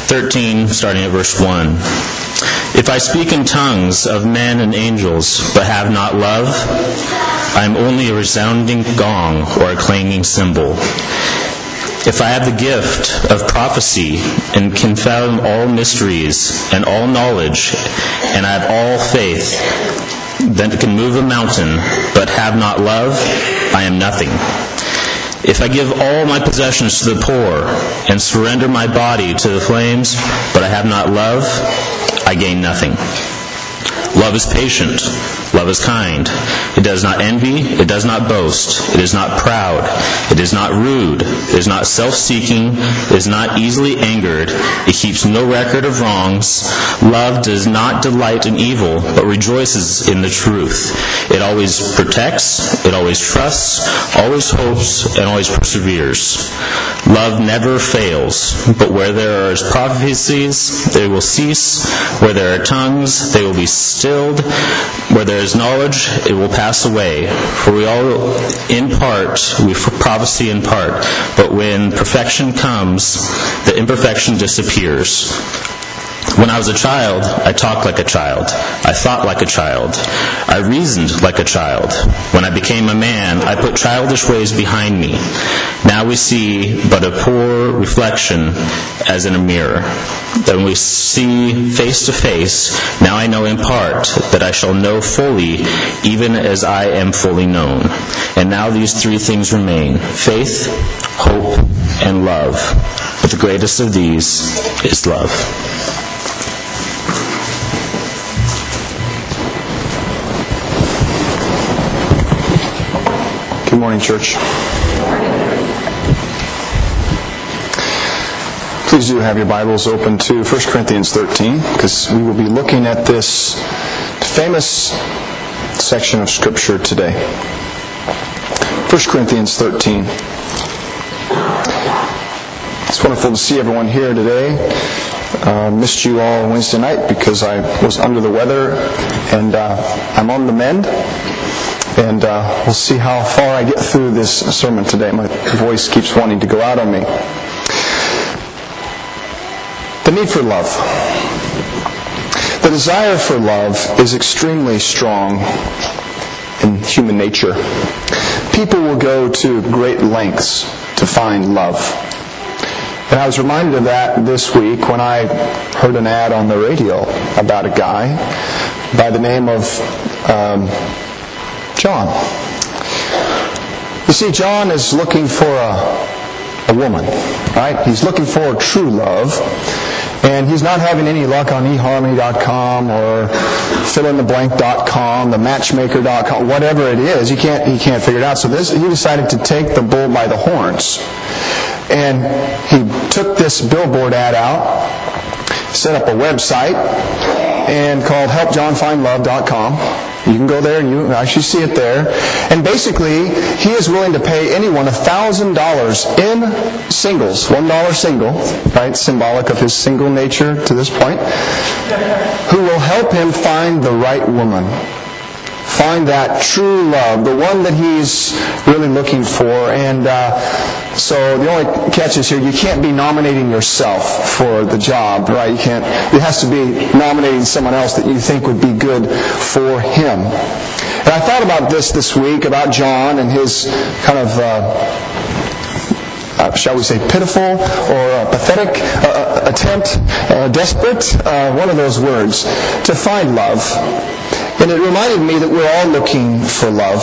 13, starting at verse 1. If I speak in tongues of men and angels, but have not love, I am only a resounding gong or a clanging cymbal. If I have the gift of prophecy and can fathom all mysteries and all knowledge, and I have all faith that can move a mountain, but have not love, I am nothing. If I give all my possessions to the poor and surrender my body to the flames, but I have not love, I gain nothing. Love is patient. Love is kind. It does not envy. It does not boast. It is not proud. It is not rude. It is not self-seeking. It is not easily angered. It keeps no record of wrongs. Love does not delight in evil, but rejoices in the truth. It always protects. It always trusts, always hopes, and always perseveres. Love never fails, but where there are prophecies, they will cease. Where there are tongues, they will be stilled. Where there is knowledge, it will pass away. For we all in part, we prophesy in part, but when perfection comes, the imperfection disappears. When I was a child, I talked like a child. I thought like a child. I reasoned like a child. When I became a man, I put childish ways behind me. Now we see but a poor reflection as in a mirror. Then we see face to face. Now I know in part, that I shall know fully, even as I am fully known. And now these three things remain: faith, hope, and love. But the greatest of these is love. Good morning, church. Please do have your Bibles open to 1 Corinthians 13, because we will be looking at this famous section of Scripture today. 1 Corinthians 13. It's wonderful to see everyone here today. Missed you all Wednesday night because I was under the weather, and I'm on the mend. And we'll see how far I get through this sermon today. My voice keeps wanting to go out on me. The need for love. The desire for love is extremely strong in human nature. People will go to great lengths to find love. And I was reminded of that this week when I heard an ad on the radio about a guy by the name of John. You see, John is looking for a woman, right? He's looking for true love, and he's not having any luck on eHarmony.com or fillintheblank.com, the matchmaker.com, whatever it is. He can't figure it out. So he decided to take the bull by the horns, and he took this billboard ad out, set up a website, and called helpjohnfindlove.com. You can go there and you actually see it there. And basically, he is willing to pay anyone $1,000 in singles, $1 single, right? Symbolic of his single nature to this point, who will help him find the right woman. Find that true love, the one that he's really looking for. And so the only catch is here, you can't be nominating yourself for the job, right? You can't. It has to be nominating someone else that you think would be good for him. And I thought about this week, about John and his kind of, shall we say, pitiful or pathetic attempt, desperate, one of those words, to find love. And it reminded me that we're all looking for love.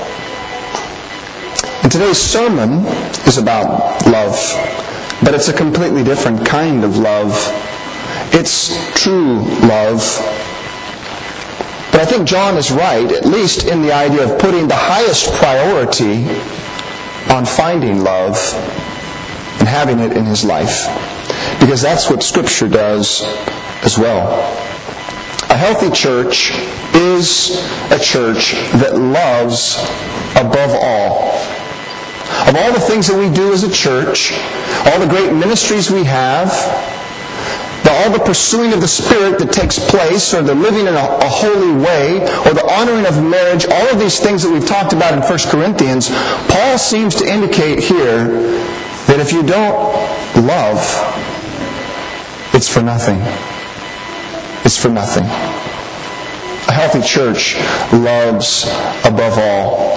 And today's sermon is about love, but it's a completely different kind of love. It's true love. But I think John is right, at least in the idea of putting the highest priority on finding love and having it in his life. Because that's what Scripture does as well. A healthy church is a church that loves above all. Of all the things that we do as a church, all the great ministries we have, all the pursuing of the Spirit that takes place, or the living in a holy way, or the honoring of marriage, all of these things that we've talked about in 1 Corinthians, Paul seems to indicate here that if you don't love, for nothing. It's for nothing. A healthy church loves above all.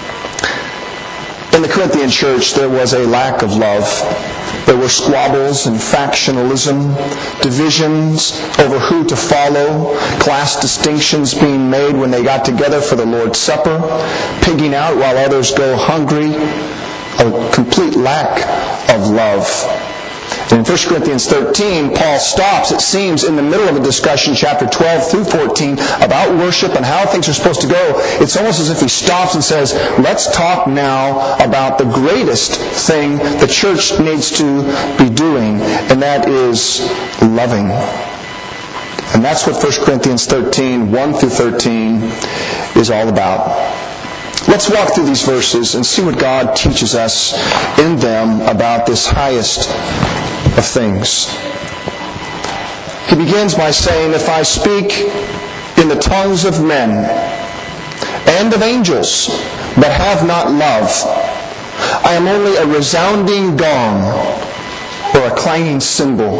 In the Corinthian church, there was a lack of love. There were squabbles and factionalism, divisions over who to follow, class distinctions being made when they got together for the Lord's Supper, pigging out while others go hungry, a complete lack of love. And in 1 Corinthians 13, Paul stops, it seems, in the middle of a discussion, chapter 12 through 14, about worship and how things are supposed to go. It's almost as if he stops and says, let's talk now about the greatest thing the church needs to be doing, and that is loving. And that's what 1 Corinthians 13, 1 through 13 is all about. Let's walk through these verses and see what God teaches us in them about this highest of things. He begins by saying, if I speak in the tongues of men and of angels, but have not love, I am only a resounding gong or a clanging cymbal.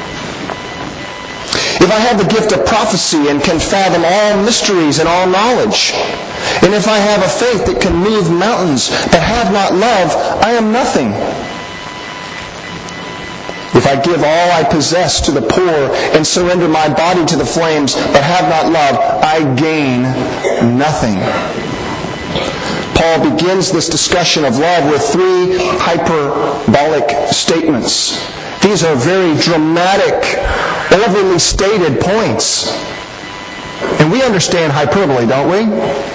If I have the gift of prophecy and can fathom all mysteries and all knowledge, and if I have a faith that can move mountains but have not love, I am nothing. If I give all I possess to the poor and surrender my body to the flames but have not love, I gain nothing. Paul begins this discussion of love with three hyperbolic statements. These are very dramatic, overly stated points. And we understand hyperbole, don't we?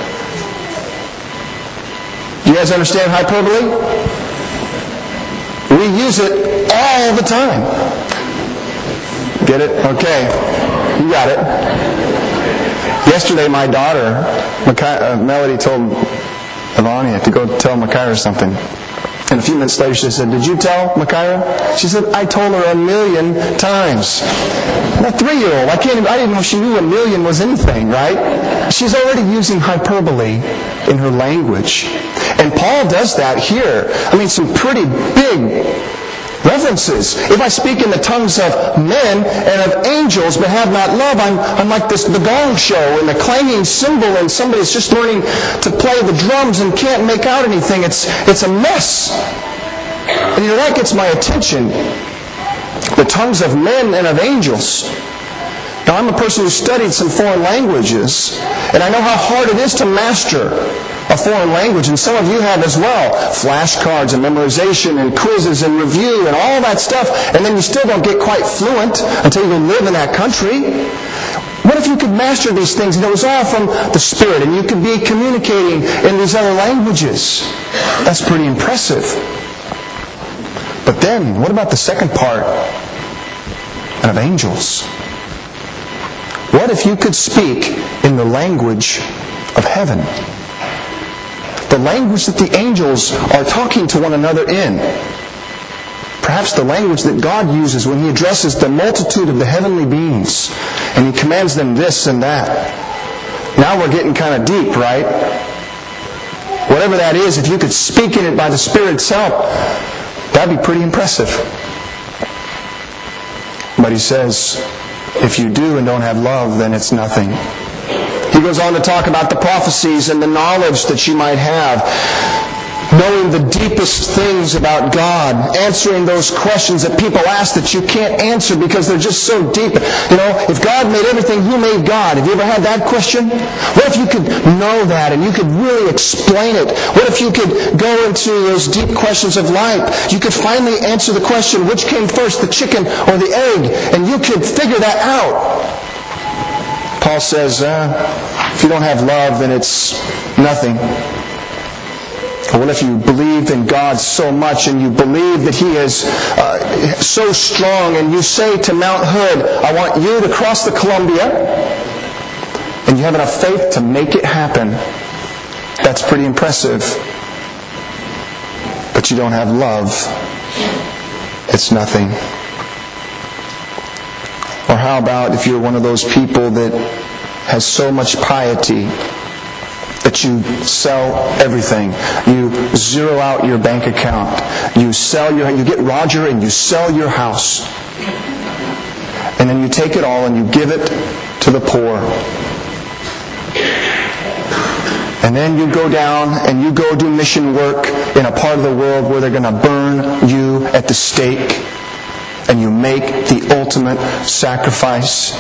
You guys understand hyperbole? We use it all the time. Get it? Okay. You got it. Yesterday, my daughter, Melody, told Ivania to go tell Micaiah something. And a few minutes later she said, did you tell Micaiah? She said, I told her 1,000,000 times. And a 3-year-old, I didn't know she knew 1,000,000 was anything, right? She's already using hyperbole in her language. And Paul does that here. I mean, some pretty big references. If I speak in the tongues of men and of angels but have not love, I'm like the gong show and the clanging cymbal and somebody that's just learning to play the drums and can't make out anything. It's a mess. And that gets my attention. The tongues of men and of angels. Now, I'm a person who studied some foreign languages, and I know how hard it is to master a foreign language, and some of you have as well. Flashcards and memorization and quizzes and review and all that stuff, and then you still don't get quite fluent until you live in that country. What if you could master these things and it was all from the Spirit and you could be communicating in these other languages? That's pretty impressive. But then, what about the second part? And of angels. What if you could speak in the language of heaven? The language that the angels are talking to one another in. Perhaps the language that God uses when He addresses the multitude of the heavenly beings and He commands them this and that. Now we're getting kind of deep, right? Whatever that is, if you could speak in it by the Spirit's help, that'd be pretty impressive. But he says, if you do and don't have love, then it's nothing. He goes on to talk about the prophecies and the knowledge that you might have, knowing the deepest things about God, answering those questions that people ask that you can't answer because they're just so deep. If God made everything, who made God? Have you ever had that question? What if you could know that and you could really explain it? What if you could go into those deep questions of life? You could finally answer the question, which came first, the chicken or the egg? And you could figure that out. Paul says, if you don't have love, then it's nothing. What if you believe in God so much and you believe that He is so strong and you say to Mount Hood, I want you to cross the Columbia, and you have enough faith to make it happen? That's pretty impressive. But you don't have love. It's nothing. Or how about if you're one of those people that has so much piety that you sell everything. You zero out your bank account. You get Roger and you sell your house. and then you take it all and you give it to the poor. And then you go down and you go do mission work in a part of the world where they're going to burn you at the stake, and you make the ultimate sacrifice,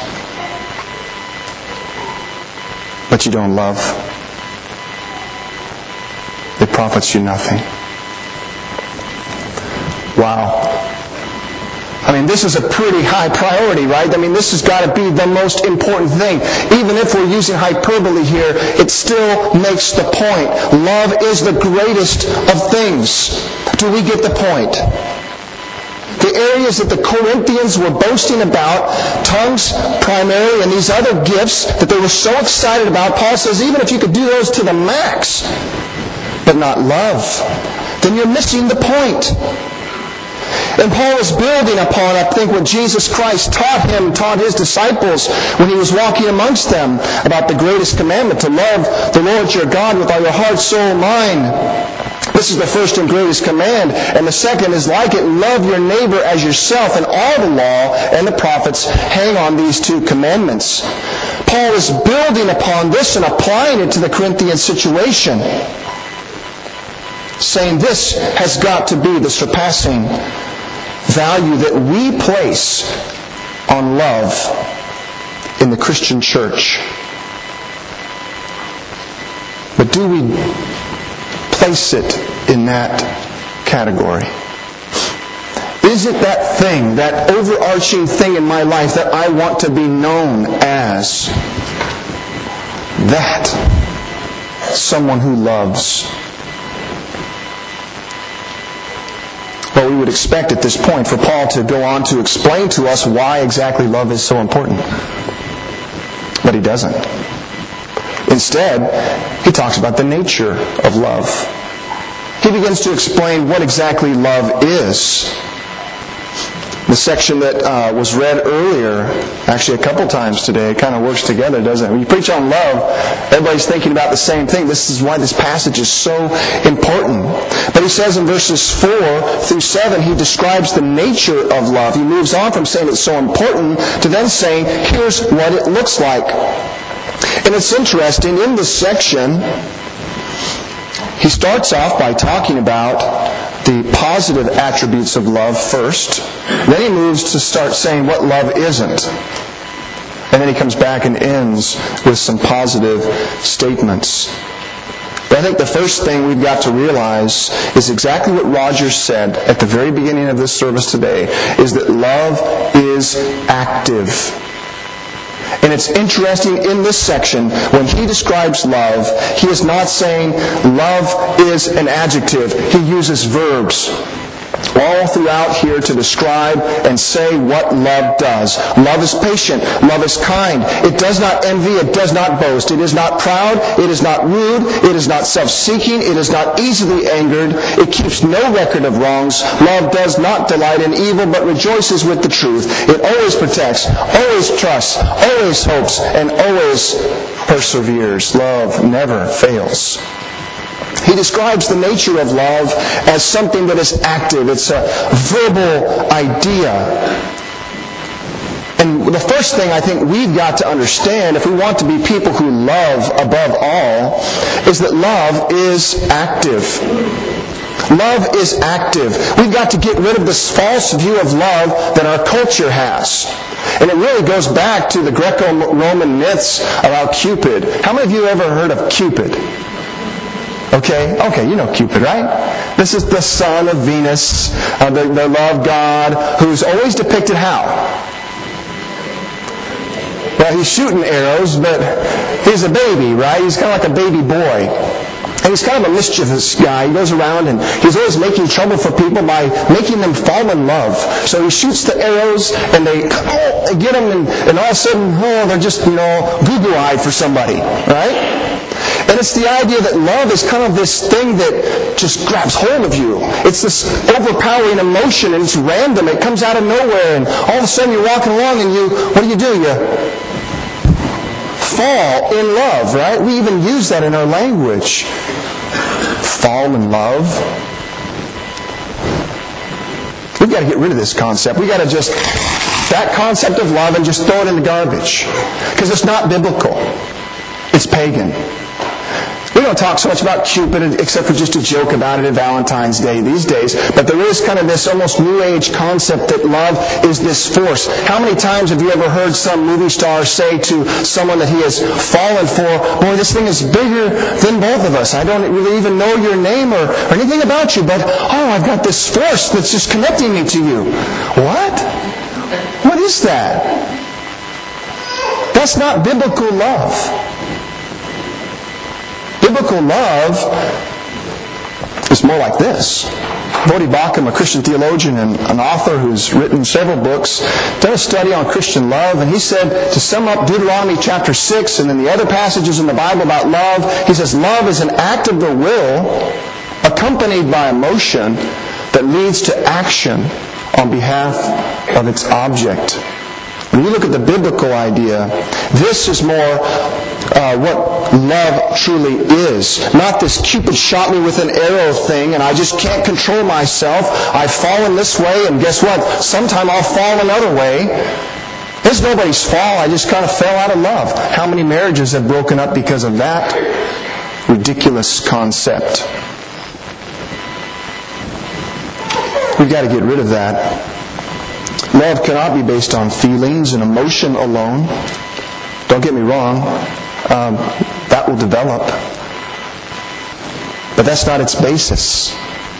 but you don't love. It profits you nothing. Wow. I mean, this is a pretty high priority, right? I mean, this has got to be the most important thing. Even if we're using hyperbole here, it still makes the point. Love is the greatest of things. Do we get the point? The areas that the Corinthians were boasting about, tongues primarily, and these other gifts that they were so excited about, Paul says, even if you could do those to the max, but not love, then you're missing the point. And Paul is building upon, I think, what Jesus Christ taught his disciples when he was walking amongst them about the greatest commandment, to love the Lord your God with all your heart, soul, mind. This is the first and greatest command. And the second is like it, love your neighbor as yourself. And all the law and the prophets hang on these two commandments. Paul is building upon this and applying it to the Corinthian situation, saying this has got to be the surpassing value that we place on love in the Christian church. But do we place it in that category? Is it that thing, that overarching thing in my life that I want to be known as that? Someone who loves. Well, we would expect at this point for Paul to go on to explain to us why exactly love is so important. But he doesn't. Instead, he talks about the nature of love. He begins to explain what exactly love is. The section that was read earlier, actually a couple times today, it kind of works together, doesn't it? When you preach on love, everybody's thinking about the same thing. This is why this passage is so important. But he says in verses 4 through 7, he describes the nature of love. He moves on from saying it's so important to then saying, here's what it looks like. And it's interesting, in this section, he starts off by talking about the positive attributes of love first. Then he moves to start saying what love isn't. And then he comes back and ends with some positive statements. But I think the first thing we've got to realize is exactly what Roger said at the very beginning of this service today, is that love is active. And it's interesting in this section, when he describes love, he is not saying love is an adjective. He uses verbs all throughout here to describe and say what love does. Love is patient. Love is kind. It does not envy. It does not boast. It is not proud. It is not rude. It is not self-seeking. It is not easily angered. It keeps no record of wrongs. Love does not delight in evil, but rejoices with the truth. It always protects, always trusts, always hopes, and always perseveres. Love never fails. He describes the nature of love as something that is active. It's a verbal idea. And the first thing I think we've got to understand, if we want to be people who love above all, is that love is active. Love is active. We've got to get rid of this false view of love that our culture has. And it really goes back to the Greco-Roman myths about Cupid. How many of you ever heard of Cupid? Okay, you know Cupid, right? This is the son of Venus, the love god, who's always depicted how? Well, he's shooting arrows, but he's a baby, right? He's kind of like a baby boy. And he's kind of a mischievous guy. He goes around and he's always making trouble for people by making them fall in love. So he shoots the arrows and they get them, and all of a sudden, they're just, goo-goo-eyed for somebody, right? And it's the idea that love is kind of this thing that just grabs hold of you. It's this overpowering emotion, and it's random. It comes out of nowhere, and all of a sudden you're walking along and what do? You fall in love, right? We even use that in our language. Fall in love. We've got to get rid of this concept. We've got to just that concept of love and just throw it in the garbage. Because it's not biblical. It's pagan. We don't talk so much about Cupid except for just a joke about it at Valentine's Day these days. But there is kind of this almost New Age concept that love is this force. How many times have you ever heard some movie star say to someone that he has fallen for, boy, this thing is bigger than both of us. I don't really even know your name or anything about you, but I've got this force that's just connecting me to you. What? What is that? That's not biblical love. Biblical love is more like this. Voddie Baucham, a Christian theologian and an author who's written several books, done a study on Christian love, and he said, to sum up Deuteronomy chapter 6 and then the other passages in the Bible about love, he says, love is an act of the will accompanied by emotion that leads to action on behalf of its object. When we look at the biblical idea, this is more what love truly is. Not this Cupid shot me with an arrow thing and I just can't control myself. I've fallen this way and guess what? Sometime I'll fall another way. It's nobody's fault. I just kind of fell out of love. How many marriages have broken up because of that ridiculous concept? We've got to get rid of that. Love cannot be based on feelings and emotion alone. Don't get me wrong. That will develop. But that's not its basis.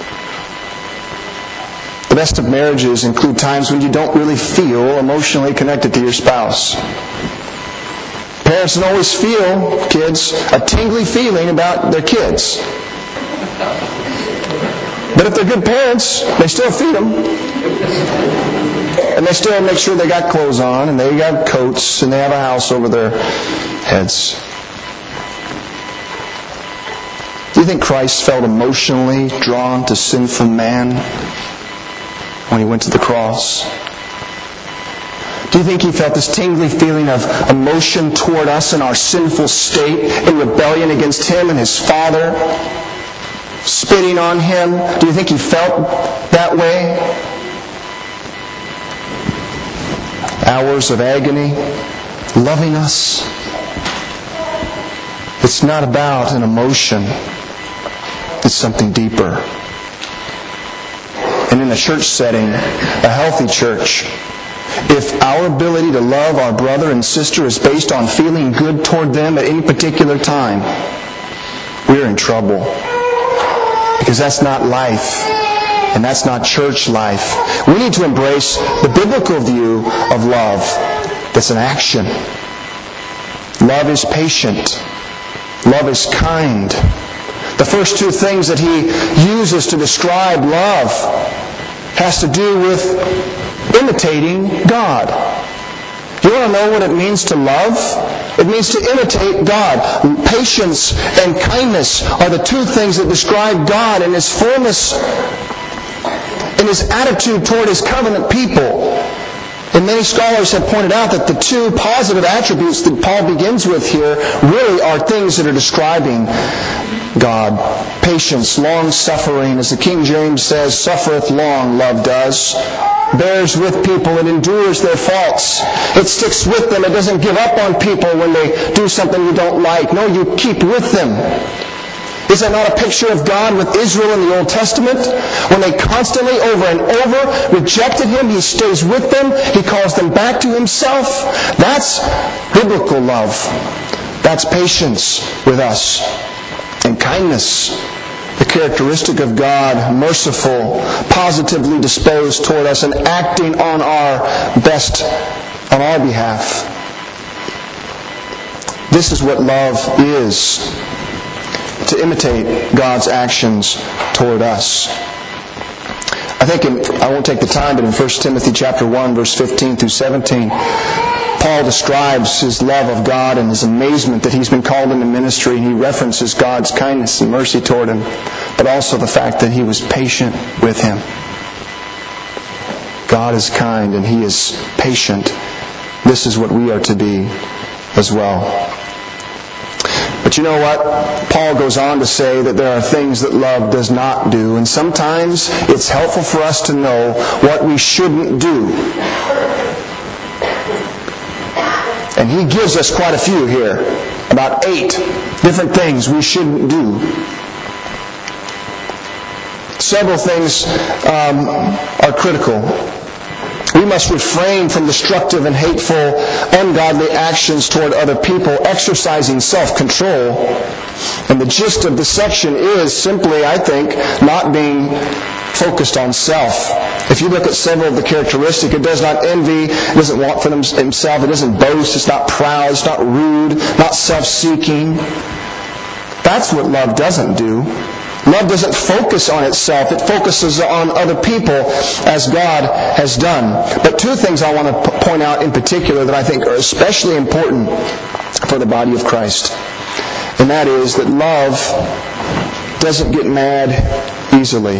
The best of marriages include times when you don't really feel emotionally connected to your spouse. Parents don't always feel, kids, a tingly feeling about their kids. But if they're good parents, they still feed them. And they still make sure they got clothes on, and they got coats, and they have a house over their heads. Do you think Christ felt emotionally drawn to sinful man when He went to the cross? Do you think He felt this tingly feeling of emotion toward us in our sinful state, in rebellion against Him and His Father, spitting on Him? Do you think He felt that way? Hours of agony, loving us. It's not about an emotion. It's something deeper. And in a church setting, a healthy church, if our ability to love our brother and sister is based on feeling good toward them at any particular time, we're in trouble. Because that's not life. And that's not church life. We need to embrace the biblical view of love. That's an action. Love is patient. Love is kind. The first two things that he uses to describe love has to do with imitating God. You want to know what it means to love? It means to imitate God. Patience and kindness are the two things that describe God in His fullness, in His attitude toward His covenant people. And many scholars have pointed out that the two positive attributes that Paul begins with here really are things that are describing God. Patience, long-suffering, as the King James says, suffereth long, love does. Bears with people, it endures their faults. It sticks with them, it doesn't give up on people when they do something you don't like. No, you keep with them. Is that not a picture of God with Israel in the Old Testament? When they constantly, over and over, rejected Him, He stays with them. He calls them back to Himself. That's biblical love. That's patience with us. And kindness, the characteristic of God, merciful, positively disposed toward us, and acting on our best, on our behalf. This is what love is. To imitate God's actions toward us. I think, I won't take the time, but in 1 Timothy chapter 1, verse 15 through 17, Paul describes his love of God and his amazement that he's been called into ministry. He references God's kindness and mercy toward him, but also the fact that he was patient with him. God is kind and He is patient. This is what we are to be as well. But you know what? Paul goes on to say that there are things that love does not do. And sometimes it's helpful for us to know what we shouldn't do. And he gives us quite a few here. About 8 different things we shouldn't do. Several things are critical. We must refrain from destructive and hateful, ungodly actions toward other people, exercising self-control. And the gist of the section is simply, I think, not being focused on self. If you look at several of the characteristics, it does not envy, it doesn't want for himself, it doesn't boast, it's not proud, it's not rude, not self-seeking. That's what love doesn't do. Love doesn't focus on itself. It focuses on other people as God has done. But 2 things I want to point out in particular that I think are especially important for the body of Christ. And that is that love doesn't get mad easily.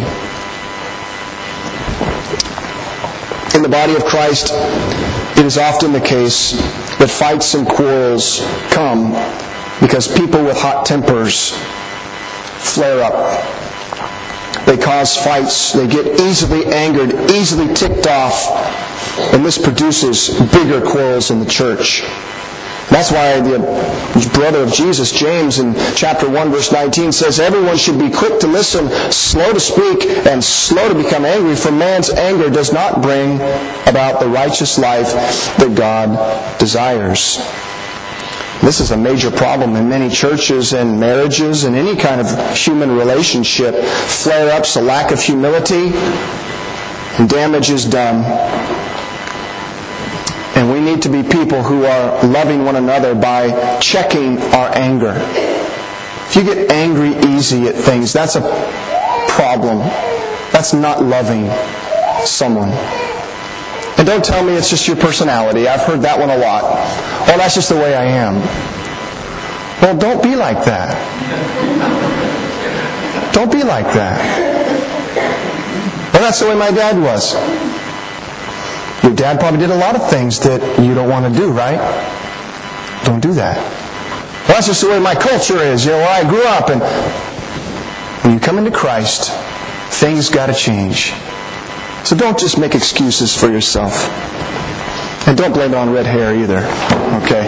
In the body of Christ, it is often the case that fights and quarrels come because people with hot tempers flare up. They cause fights. They get easily angered, easily ticked off. And this produces bigger quarrels in the church. That's why the brother of Jesus, James, in chapter 1, verse 19, says, everyone should be quick to listen, slow to speak, and slow to become angry, for man's anger does not bring about the righteous life that God desires. This is a major problem in many churches and marriages and any kind of human relationship. Flare-ups, a lack of humility, and damage is done. And we need to be people who are loving one another by checking our anger. If you get angry easy at things, that's a problem. That's not loving someone. And don't tell me it's just your personality. I've heard that one a lot. Oh, that's just the way I am. Well, don't be like that. Don't be like that. Well, that's the way my dad was. Your dad probably did a lot of things that you don't want to do, right? Don't do that. Well, that's just the way my culture is, where I grew up. And when you come into Christ, things got to change. So don't just make excuses for yourself. And don't blame it on red hair either. Okay?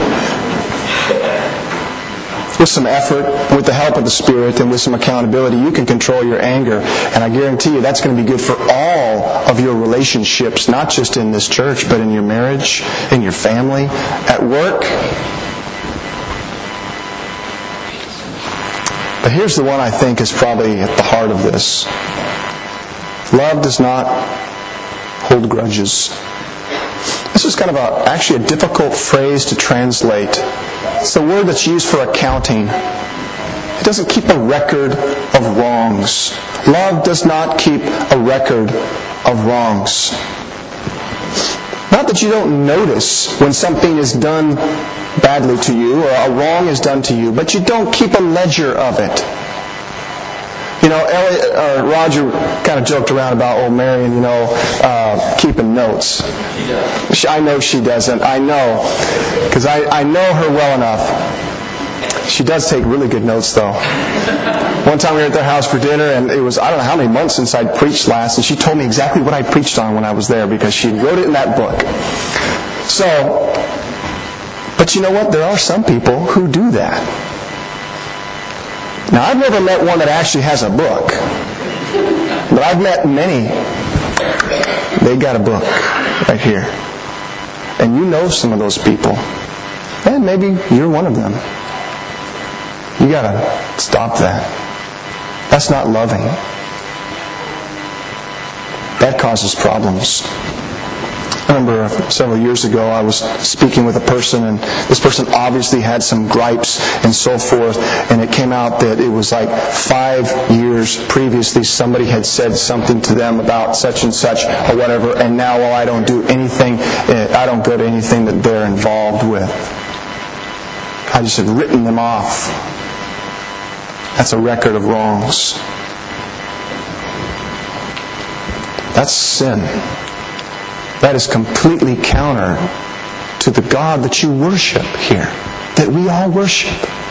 With some effort, with the help of the Spirit, and with some accountability, you can control your anger. And I guarantee you that's going to be good for all of your relationships, not just in this church, but in your marriage, in your family, at work. But here's the one I think is probably at the heart of this. Love does not hold grudges. This is kind of actually a difficult phrase to translate. It's the word that's used for accounting. It doesn't keep a record of wrongs. Love does not keep a record of wrongs. Not that you don't notice when something is done badly to you or a wrong is done to you, but you don't keep a ledger of it. You know, Roger kind of joked around about old Marion, keeping notes. I know she doesn't. I know. Because I know her well enough. She does take really good notes, though. One time we were at their house for dinner, and it was, I don't know how many months since I'd preached last, and she told me exactly what I preached on when I was there, because she wrote it in that book. So, but you know what? There are some people who do that. Now, I've never met one that actually has a book. But I've met many. They got a book right here. And you know some of those people. And maybe you're one of them. You got to stop that. That's not loving. That causes problems. I remember several years ago I was speaking with a person, and this person obviously had some gripes and so forth, and it came out that it was like 5 years previously somebody had said something to them about such and such or whatever, and now, I don't do anything, I don't go to anything that they're involved with. I just had written them off. That's a record of wrongs. That's sin. That is completely counter to the God that you worship here, that we all worship.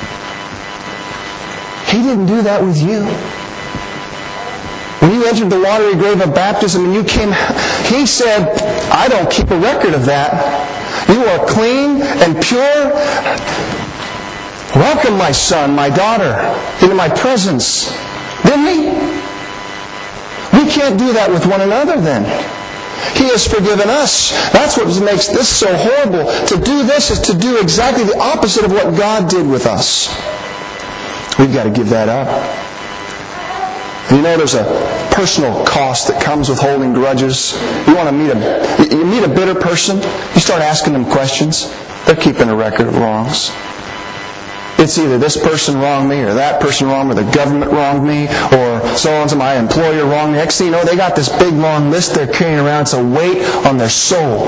He didn't do that with you. When you entered the watery grave of baptism and you came, He said, I don't keep a record of that. You are clean and pure. Welcome, my son, my daughter, into my presence. Didn't he? We can't do that with one another then. He has forgiven us. That's what makes this so horrible. To do this is to do exactly the opposite of what God did with us. We've got to give that up. And you know there's a personal cost that comes with holding grudges. You want to meet a bitter person, you start asking them questions. They're keeping a record of wrongs. It's either this person wronged me, or that person wronged me, or the government wronged me, or so-and-so, my employer wronged me. Next thing you know, they got this big long list they're carrying around. It's a weight on their soul.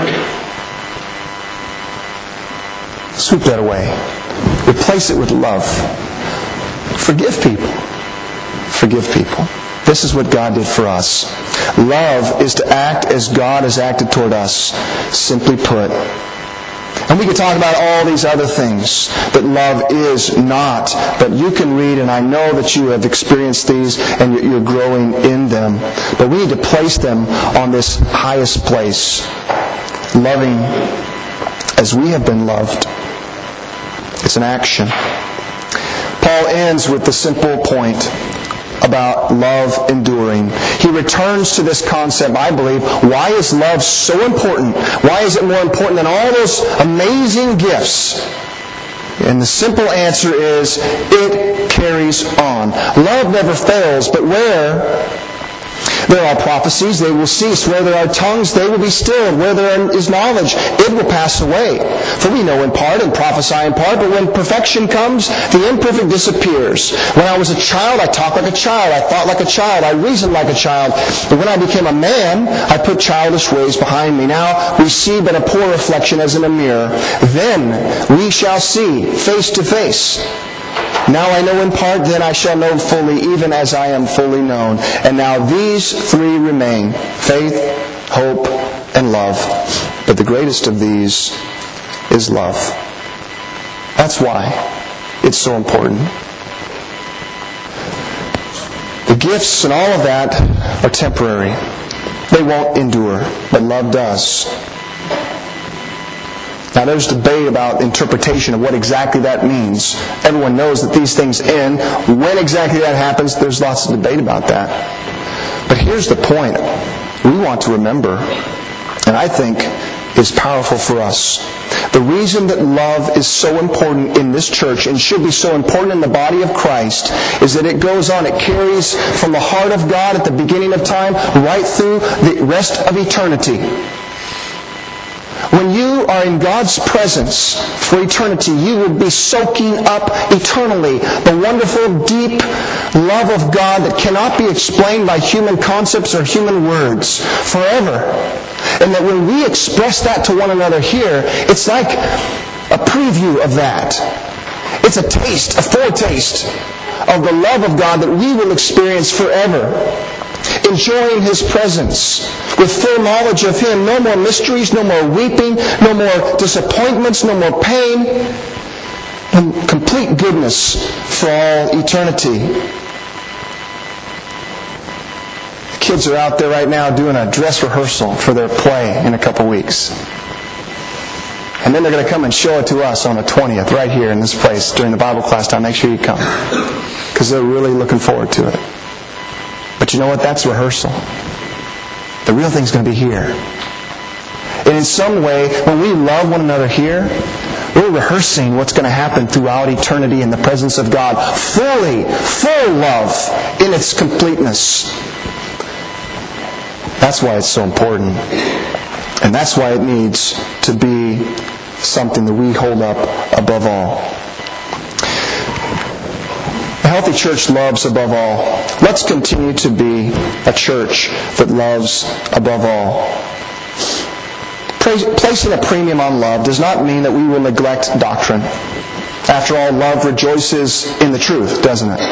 Sweep that away. Replace it with love. Forgive people. Forgive people. This is what God did for us. Love is to act as God has acted toward us. Simply put. And we could talk about all these other things that love is not. But you can read, and I know that you have experienced these and you're growing in them. But we need to place them on this highest place. Loving as we have been loved. It's an action. Paul ends with the simple point about love enduring. He returns to this concept, I believe. Why is love so important? Why is it more important than all those amazing gifts? And the simple answer is, it carries on. Love never fails, but where there are prophecies, they will cease. Where there are tongues, they will be stilled. Where there is knowledge, it will pass away. For we know in part and prophesy in part, but when perfection comes, the imperfect disappears. When I was a child, I talked like a child. I thought like a child. I reasoned like a child. But when I became a man, I put childish ways behind me. Now we see but a poor reflection as in a mirror. Then we shall see face to face. Now I know in part, then I shall know fully, even as I am fully known. And now these three remain: faith, hope, and love. But the greatest of these is love. That's why it's so important. The gifts and all of that are temporary. They won't endure, but love does. Now there's debate about interpretation of what exactly that means. Everyone knows that these things end. When exactly that happens, there's lots of debate about that. But here's the point we want to remember, and I think is powerful for us. The reason that love is so important in this church and should be so important in the body of Christ is that it goes on. It carries from the heart of God at the beginning of time right through the rest of eternity. When you are in God's presence for eternity, you will be soaking up eternally the wonderful, deep love of God that cannot be explained by human concepts or human words forever. And that when we express that to one another here, it's like a preview of that. It's a taste, a foretaste of the love of God that we will experience forever. Enjoying His presence with full knowledge of Him. No more mysteries, no more weeping, no more disappointments, no more pain. And complete goodness for all eternity. The kids are out there right now doing a dress rehearsal for their play in a couple weeks. And then they're going to come and show it to us on the 20th right here in this place during the Bible class time. Make sure you come. Because they're really looking forward to it. But you know what? That's rehearsal. The real thing's going to be here. And in some way, when we love one another here, we're rehearsing what's going to happen throughout eternity in the presence of God. Fully, full love in its completeness. That's why it's so important. And that's why it needs to be something that we hold up above all. A healthy church loves above all. Let's continue to be a church that loves above all. Placing a premium on love does not mean that we will neglect doctrine. After all, love rejoices in the truth, doesn't it?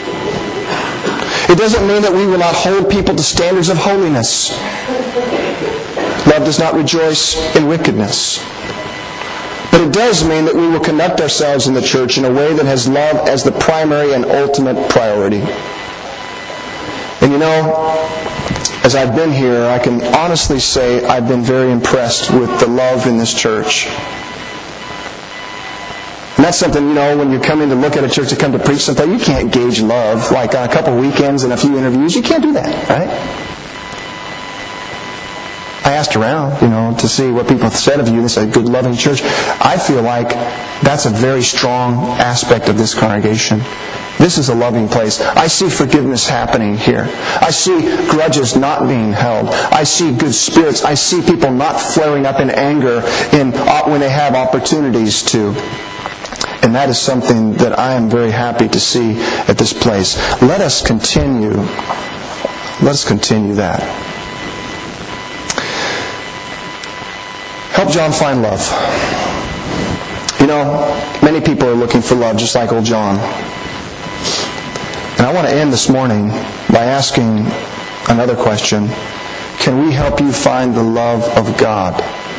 It doesn't mean that we will not hold people to standards of holiness. Love does not rejoice in wickedness. But it does mean that we will conduct ourselves in the church in a way that has love as the primary and ultimate priority. And you know, as I've been here, I can honestly say I've been very impressed with the love in this church. And that's something, when you're coming to look at a church to come to preach something, you can't gauge love like on a couple of weekends and a few interviews. You can't do that, right? I asked around, to see what people said of you. They said, good, loving church. I feel like that's a very strong aspect of this congregation. This is a loving place. I see forgiveness happening here. I see grudges not being held. I see good spirits. I see people not flaring up in anger when they have opportunities to. And that is something that I am very happy to see at this place. Let us continue that. Help John find love. Many people are looking for love, just like old John. And I want to end this morning by asking another question. Can we help you find the love of God?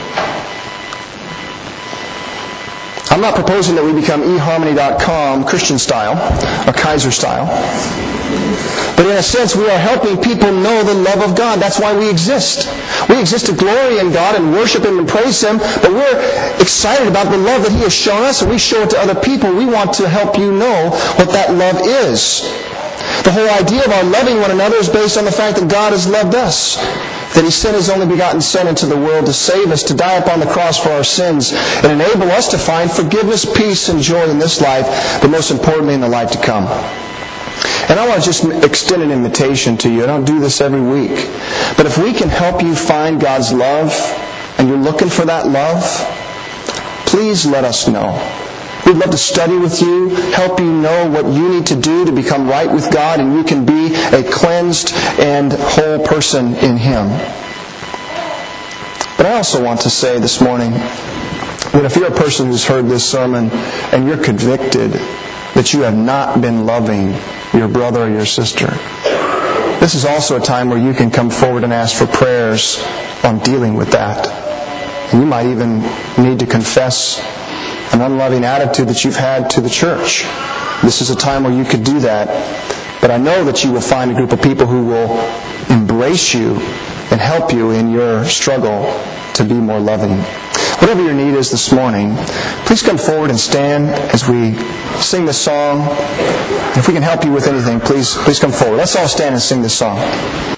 I'm not proposing that we become eharmony.com Christian style, or Kaiser style. But in a sense, we are helping people know the love of God. That's why we exist. We exist to glory in God and worship Him and praise Him, but we're excited about the love that He has shown us, and we show it to other people. We want to help you know what that love is. The whole idea of our loving one another is based on the fact that God has loved us, that He sent His only begotten Son into the world to save us, to die upon the cross for our sins, and enable us to find forgiveness, peace, and joy in this life, but most importantly in the life to come. And I want to just extend an invitation to you. I don't do this every week. But if we can help you find God's love, and you're looking for that love, please let us know. We'd love to study with you, help you know what you need to do to become right with God, and you can be a cleansed and whole person in Him. But I also want to say this morning that if you're a person who's heard this sermon and you're convicted that you have not been loving your brother or your sister, this is also a time where you can come forward and ask for prayers on dealing with that. And you might even need to confess an unloving attitude that you've had to the church. This is a time where you could do that. But I know that you will find a group of people who will embrace you and help you in your struggle to be more loving. Whatever your need is this morning, please come forward and stand as we sing this song. If we can help you with anything, please come forward. Let's all stand and sing this song.